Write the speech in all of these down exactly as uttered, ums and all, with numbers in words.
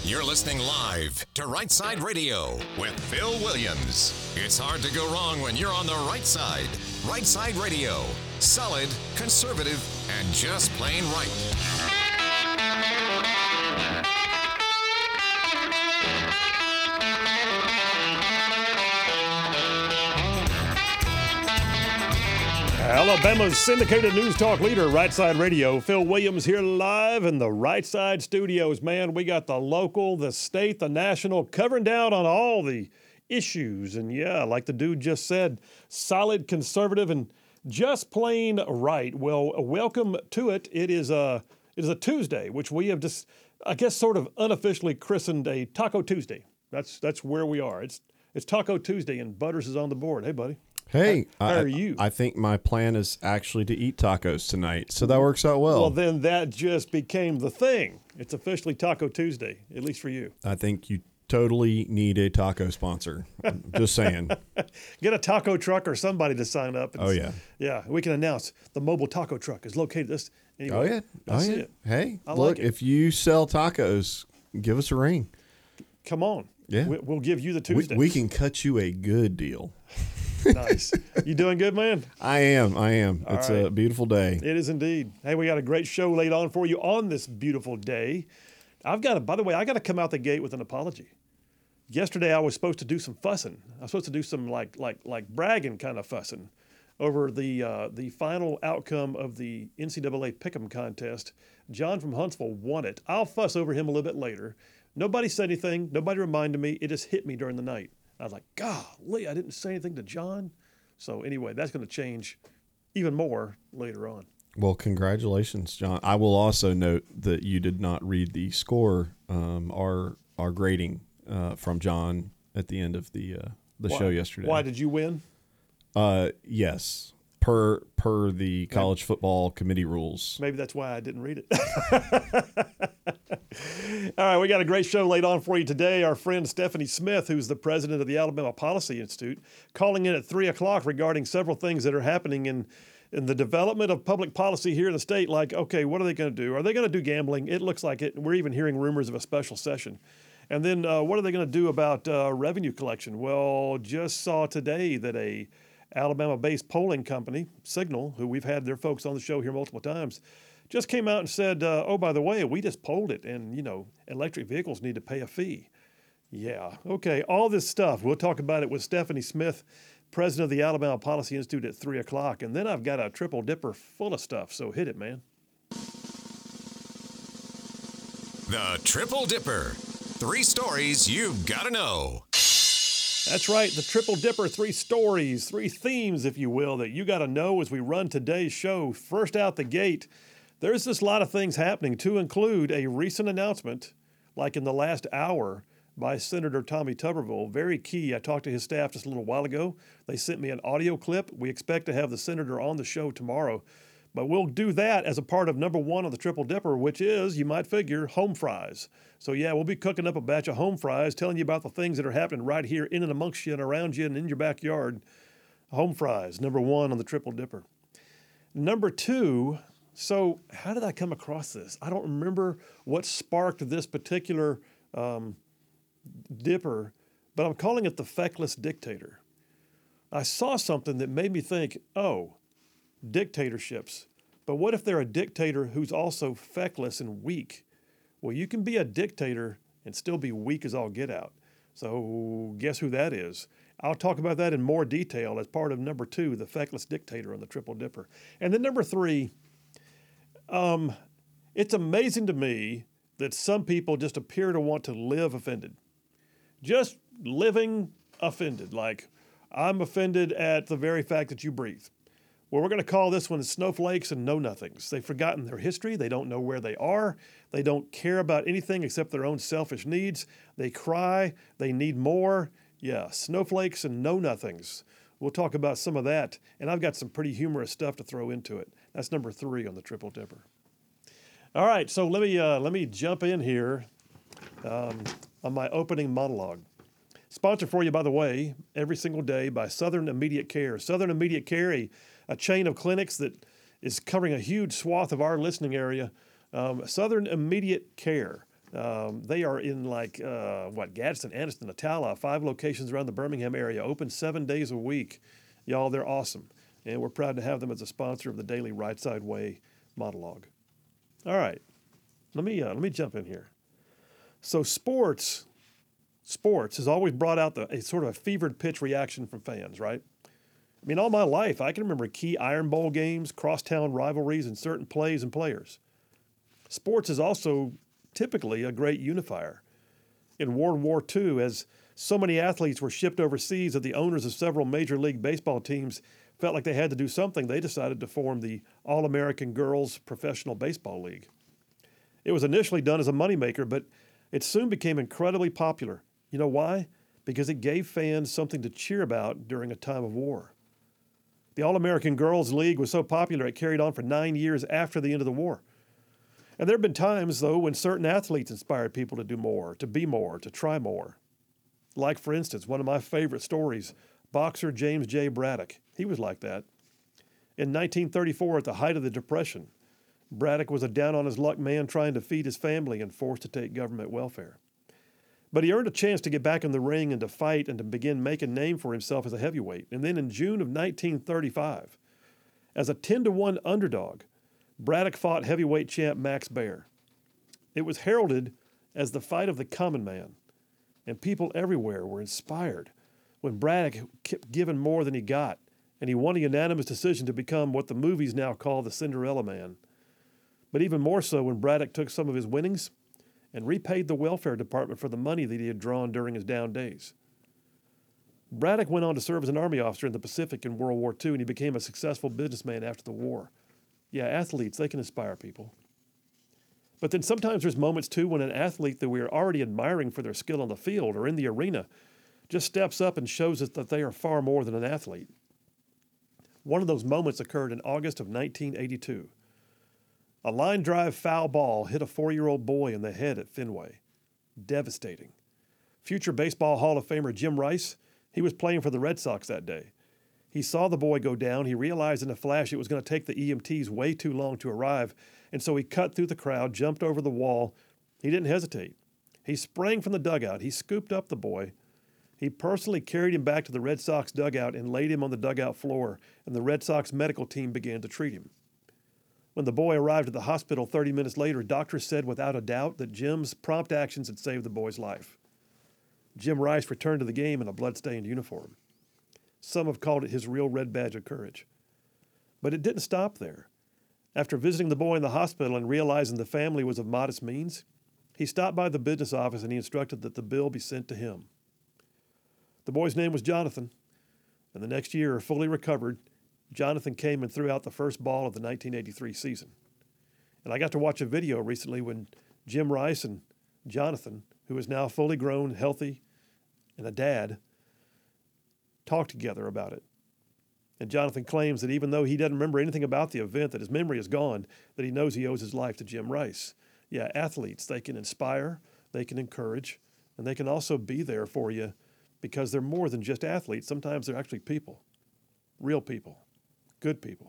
You're listening live to Right Side Radio with Phil Williams. It's hard to go wrong when you're on the right side. Right Side Radio. Solid, conservative, and just plain right. Alabama's syndicated news talk leader, Right Side Radio. Phil Williams here live in the Right Side studios. Man, we got the local, the state, the national, covering down on all the issues. And yeah, like the dude just said, solid, conservative, and just plain right. Well, welcome to it. It is a, it is a Tuesday, which we have just, I guess, sort of unofficially christened a Taco Tuesday. That's that's where we are. It's it's Taco Tuesday, and Butters is on the board. Hey, buddy. Hey, how, how I, are you? I think my plan is actually to eat tacos tonight, so that works out well. Well, then that just became the thing. It's officially Taco Tuesday, at least for you. I think you totally need a taco sponsor. Just saying. Get a taco truck or somebody to sign up. Oh, yeah. Yeah, we can announce the mobile taco truck is located this. Anyway, Oh, yeah. Oh, yeah. It. Hey, I look, like it. if you sell tacos, give us a ring. Come on. Yeah. We, we'll give you the We, Tuesday. we can cut you a good deal. Nice. You doing good, man? I am. I am. All it's right. a beautiful day. It is indeed. Hey, we got a great show laid on for you on this beautiful day. I've got to, by the way, I got to come out the gate with an apology. Yesterday, I was supposed to do some fussing. I was supposed to do some like like like bragging kind of fussing over the uh, the final outcome of the N C double A Pick'em contest. John from Huntsville won it. I'll fuss over him a little bit later. Nobody said anything. Nobody reminded me. It just hit me during the night. I was like, golly, I didn't say anything to John. So anyway, that's going to change even more later on. Well, congratulations, John. I will also note that you did not read the score, um, our our grading uh, from John at the end of the uh, the Why- show yesterday. Why did you win? Uh, yes, per per the college football committee rules. Maybe that's why I didn't read it. All right, we got a great show laid on for you today. Our friend Stephanie Smith, who's the president of the Alabama Policy Institute, calling in at three o'clock regarding several things that are happening in, in the development of public policy here in the state. Like, okay, what are they going to do? Are they going to do gambling? It looks like it. We're even hearing rumors of a special session. And then uh, what are they going to do about uh, revenue collection? Well, just saw today that a Alabama-based polling company, Signal, who we've had their folks on the show here multiple times, just came out and said, uh, oh, by the way, we just polled it, and, you know, electric vehicles need to pay a fee. Yeah, okay, all this stuff. We'll talk about it with Stephanie Smith, president of the Alabama Policy Institute at three o'clock. And then I've got a triple dipper full of stuff, so hit it, man. The Triple Dipper. Three stories you've got to know. That's right, the Triple Dipper, three stories, three themes, if you will, that you got to know as we run today's show. First out the gate, there's just a lot of things happening, to include a recent announcement, like in the last hour, by Senator Tommy Tuberville. Very key. I talked to his staff just a little while ago. They sent me an audio clip. We expect to have the senator on the show tomorrow. But we'll do that as a part of number one of the Triple Dipper, which is, you might figure, home fries. So yeah, we'll be cooking up a batch of home fries, telling you about the things that are happening right here in and amongst you and around you and in your backyard. Home fries, number one on the Triple Dipper. Number two, so how did I come across this? I don't remember what sparked this particular um, dipper, but I'm calling it the feckless dictator. I saw something that made me think, oh, dictatorships. But what if they're a dictator who's also feckless and weak? Well, you can be a dictator and still be weak as all get out. So guess who that is? I'll talk about that in more detail as part of number two, the feckless dictator on the Triple Dipper. And then number three, um, it's amazing to me that some people just appear to want to live offended. Just living offended, like I'm offended at the very fact that you breathe. Well, we're going to call this one snowflakes and know-nothings. They've forgotten their history. They don't know where they are. They don't care about anything except their own selfish needs. They cry. They need more. Yeah, snowflakes and know-nothings. We'll talk about some of that. And I've got some pretty humorous stuff to throw into it. That's number three on the Triple Dipper. All right, so let me, uh, let me jump in here um, on my opening monologue. Sponsored for you, by the way, every single day by Southern Immediate Care. Southern Immediate Care, a, a chain of clinics that is covering a huge swath of our listening area. Um, Southern Immediate Care. Um, they are in like, uh, what, Gadsden, Anniston, Atala, five locations around the Birmingham area, open seven days a week. Y'all, they're awesome. And we're proud to have them as a sponsor of the daily Right Side Way monologue. All right, let me, uh, let me jump in here. So sports, sports has always brought out the, a sort of a fevered pitch reaction from fans, right? I mean, all my life, I can remember key Iron Bowl games, crosstown rivalries, and certain plays and players. Sports is also typically a great unifier. In World War Two, as so many athletes were shipped overseas that the owners of several Major League Baseball teams felt like they had to do something, they decided to form the All-American Girls Professional Baseball League. It was initially done as a moneymaker, but it soon became incredibly popular. You know why? Because it gave fans something to cheer about during a time of war. The All-American Girls League was so popular it carried on for nine years after the end of the war. And there have been times, though, when certain athletes inspired people to do more, to be more, to try more. Like, for instance, one of my favorite stories, boxer James J. Braddock. He was like that. In nineteen thirty-four, at the height of the Depression, Braddock was a down-on-his-luck man trying to feed his family and forced to take government welfare. But he earned a chance to get back in the ring and to fight and to begin making a name for himself as a heavyweight. And then in June of nineteen thirty-five, as a ten to one underdog, Braddock fought heavyweight champ Max Baer. It was heralded as the fight of the common man, and people everywhere were inspired when Braddock kept giving more than he got, and he won a unanimous decision to become what the movies now call the Cinderella Man. But even more so when Braddock took some of his winnings and repaid the welfare department for the money that he had drawn during his down days. Braddock went on to serve as an Army officer in the Pacific in World War Two, and he became a successful businessman after the war. Yeah, athletes, they can inspire people. But then sometimes there's moments, too, when an athlete that we are already admiring for their skill on the field or in the arena just steps up and shows us that they are far more than an athlete. One of those moments occurred in August of nineteen eighty-two. A line drive foul ball hit a four-year-old boy in the head at Fenway. Devastating. Future Baseball Hall of Famer Jim Rice, he was playing for the Red Sox that day. He saw the boy go down. He realized in a flash it was going to take the E M Ts way too long to arrive, and so he cut through the crowd, jumped over the wall. He didn't hesitate. He sprang from the dugout. He scooped up the boy. He personally carried him back to the Red Sox dugout and laid him on the dugout floor, and the Red Sox medical team began to treat him. When the boy arrived at the hospital thirty minutes later, doctors said without a doubt that Jim's prompt actions had saved the boy's life. Jim Rice returned to the game in a blood-stained uniform. Some have called it his real red badge of courage. But it didn't stop there. After visiting the boy in the hospital and realizing the family was of modest means, he stopped by the business office and he instructed that the bill be sent to him. The boy's name was Jonathan, and the next year, fully recovered, Jonathan came and threw out the first ball of the nineteen eighty-three season. And I got to watch a video recently when Jim Rice and Jonathan, who is now fully grown, healthy, and a dad, talked together about it. And Jonathan claims that even though he doesn't remember anything about the event, that his memory is gone, that he knows he owes his life to Jim Rice. Yeah, athletes, they can inspire, they can encourage, and they can also be there for you because they're more than just athletes. Sometimes they're actually people, real people, good people.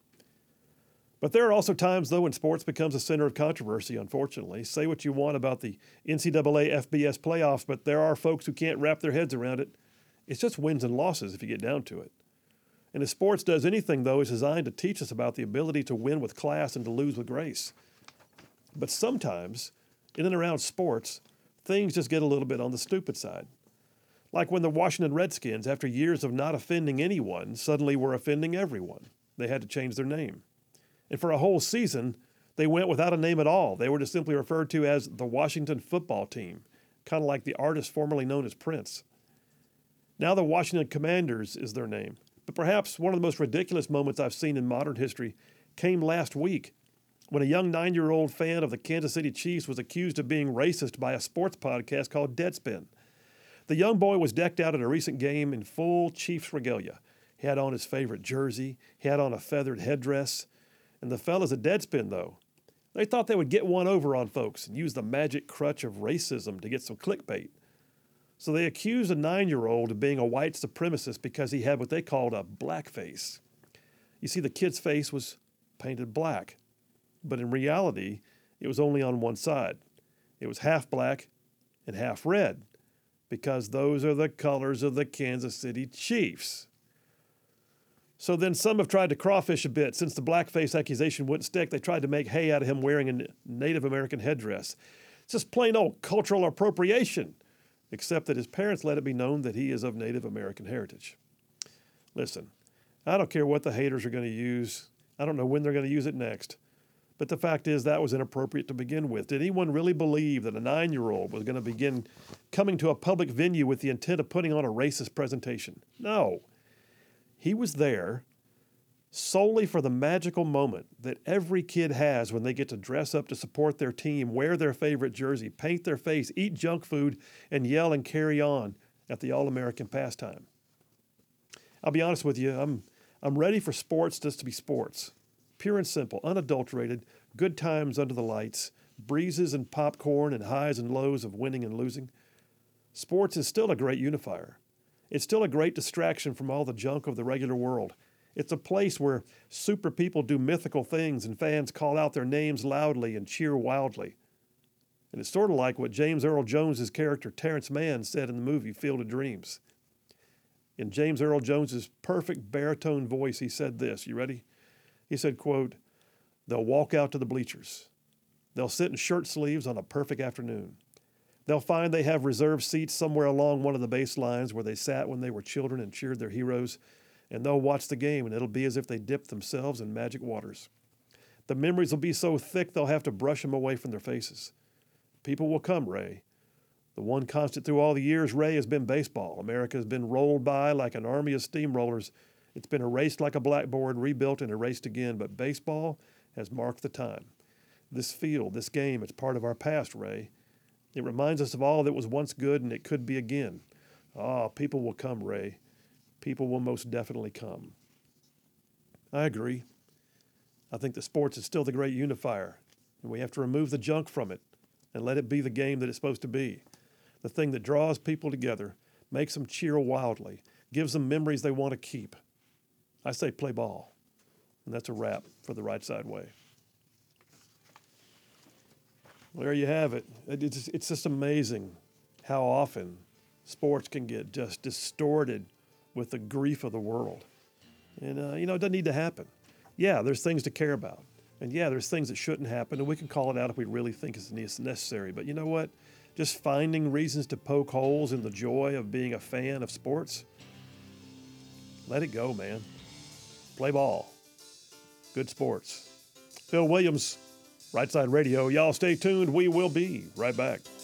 But there are also times, though, when sports becomes a center of controversy, unfortunately. Say what you want about the N C double A F B S playoffs, but there are folks who can't wrap their heads around it. It's just wins and losses if you get down to it. And if sports does anything, though, it's designed to teach us about the ability to win with class and to lose with grace. But sometimes, in and around sports, things just get a little bit on the stupid side. Like when the Washington Redskins, after years of not offending anyone, suddenly were offending everyone. They had to change their name. And for a whole season, they went without a name at all. They were just simply referred to as the Washington Football Team, kind of like the artist formerly known as Prince. Now the Washington Commanders is their name. But perhaps one of the most ridiculous moments I've seen in modern history came last week when a young nine-year-old fan of the Kansas City Chiefs was accused of being racist by a sports podcast called Deadspin. The young boy was decked out at a recent game in full Chiefs regalia. He had on his favorite jersey. He had on a feathered headdress. And the fellas at Deadspin, though, they thought they would get one over on folks and use the magic crutch of racism to get some clickbait. So they accused a nine-year-old of being a white supremacist because he had what they called a black face. You see, the kid's face was painted black, but in reality, it was only on one side. It was half black and half red because those are the colors of the Kansas City Chiefs. So then some have tried to crawfish a bit. Since the blackface accusation wouldn't stick, they tried to make hay out of him wearing a Native American headdress. It's just plain old cultural appropriation, except that his parents let it be known that he is of Native American heritage. Listen, I don't care what the haters are going to use. I don't know when they're going to use it next. But the fact is that was inappropriate to begin with. Did anyone really believe that a nine-year-old was going to begin coming to a public venue with the intent of putting on a racist presentation? No. He was there solely for the magical moment that every kid has when they get to dress up to support their team, wear their favorite jersey, paint their face, eat junk food, and yell and carry on at the All-American pastime. I'll be honest with you, I'm I'm ready for sports just to be sports. Pure and simple, unadulterated, good times under the lights, breezes and popcorn and highs and lows of winning and losing. Sports is still a great unifier. It's still a great distraction from all the junk of the regular world. It's a place where super people do mythical things and fans call out their names loudly and cheer wildly. And it's sort of like what James Earl Jones's character Terrence Mann said in the movie Field of Dreams. In James Earl Jones's perfect baritone voice, he said this. You ready? He said, quote, "They'll walk out to the bleachers. They'll sit in shirt sleeves on a perfect afternoon. They'll find they have reserved seats somewhere along one of the baselines where they sat when they were children and cheered their heroes, and they'll watch the game, and it'll be as if they dipped themselves in magic waters. The memories will be so thick they'll have to brush them away from their faces. People will come, Ray. The one constant through all the years, Ray, has been baseball. America has been rolled by like an army of steamrollers. It's been erased like a blackboard, rebuilt and erased again, but baseball has marked the time. This field, this game, it's part of our past, Ray. It reminds us of all that was once good and it could be again. Ah, people will come, Ray. People will most definitely come." I agree. I think that sports is still the great unifier, and we have to remove the junk from it and let it be the game that it's supposed to be. The thing that draws people together, makes them cheer wildly, gives them memories they want to keep. I say play ball. And that's a wrap for the Right Side Way. Well, there you have it. It's, it's just amazing how often sports can get just distorted with the grief of the world. And, uh, you know, it doesn't need to happen. Yeah, there's things to care about. And yeah, there's things that shouldn't happen, and we can call it out if we really think it's necessary. But you know what? Just finding reasons to poke holes in the joy of being a fan of sports, let it go, man. Play ball. Good sports. Phil Williams, Right Side Radio. Y'all stay tuned. We will be right back.